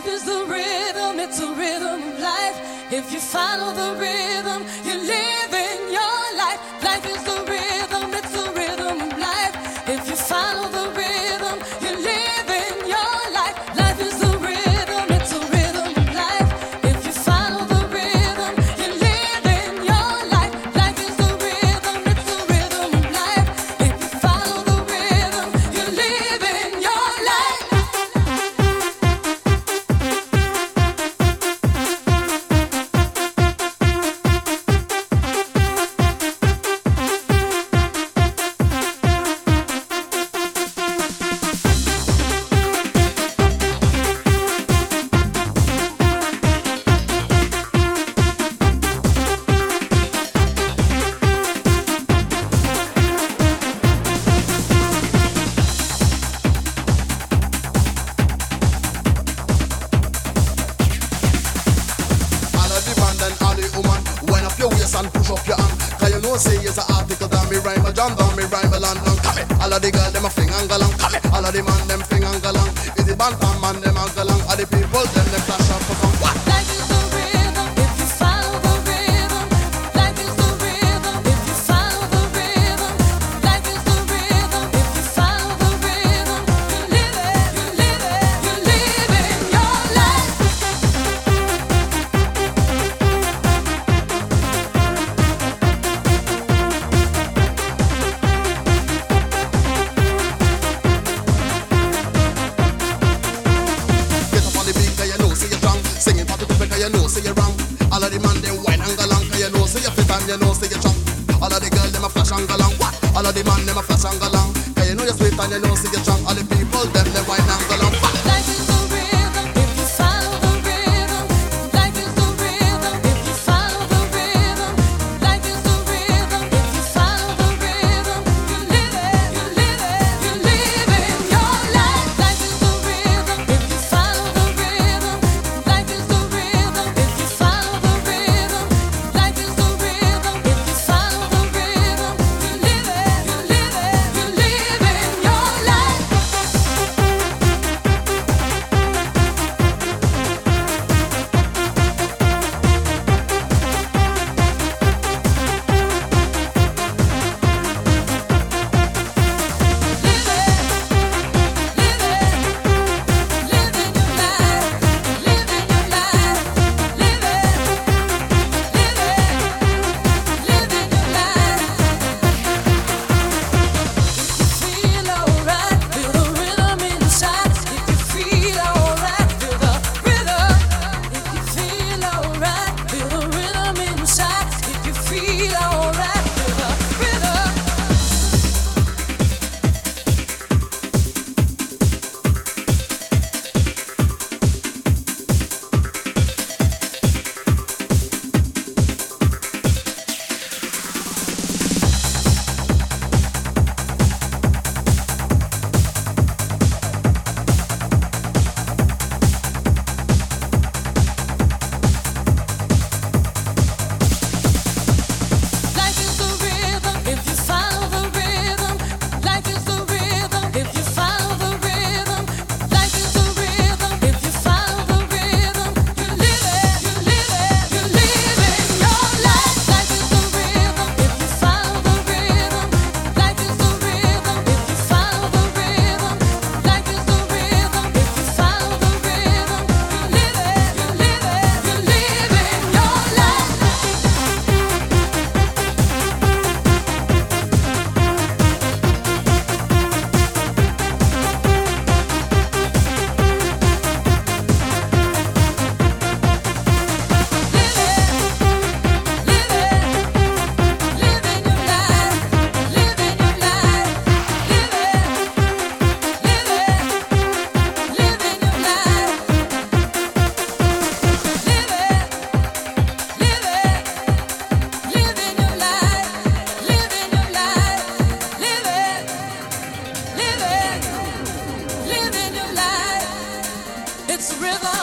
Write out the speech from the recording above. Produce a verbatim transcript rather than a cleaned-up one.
Life is the rhythm, it's a rhythm of life. If you follow the rhythm, you live in your life. Life is the rhythm, it's a rhythm of life. If you follow the rhythm, you live in your life. Life is the rhythm, it's a rhythm of life. If you follow the rhythm, you live in your life. Life is the rhythm, it's a rhythm of life. If you follow the rhythm, you live in your life. And push up your hand, cause you know say it's an article that me rhyme a John down, me rhyme a London. Come it, all of the girl them a fling and galang. Come it, all of the man them fling and galang. Is the band and man them a galang. All the people them them flash up for some what? Life is the rhythm, if you follow the rhythm. Life is the rhythm, if you follow the rhythm. Life is the rhythm, if you follow the rhythm. You live it, you live it, you live in your life. Singing for the people cause you know say you're wrong. All of the man them whine and galang cause you know say you fit and you know say you strong. All of the girl them a flash and galang. What? All of the man them a flash and galang cause you know you sweet and you know say you strong. All the people them them whine and galang. What? Life is the rhythm, if you follow the rhythm. Life is the rhythm, if you follow the rhythm. Life is the rhythm, if you follow the rhythm. You live it, you live it, you live in your life. Life is the rhythm, if you follow the rhythm. Life is the rhythm, if you follow the rhythm. Life is the rhythm, if you follow the rhythm. You live it, you live it, you live in your life. Life is the rhythm, if you follow the rhythm. Life is the rhythm, if you follow the rhythm. Life is the rhythm, if you follow the rhythm. You live it, you live it, you live in your life. Life is the rhythm, if you follow the rhythm. Life is the rhythm, if you follow the rhythm. Life is the rhythm, if you follow the rhythm. You live it, you live it, you live in your life. It's rhythm.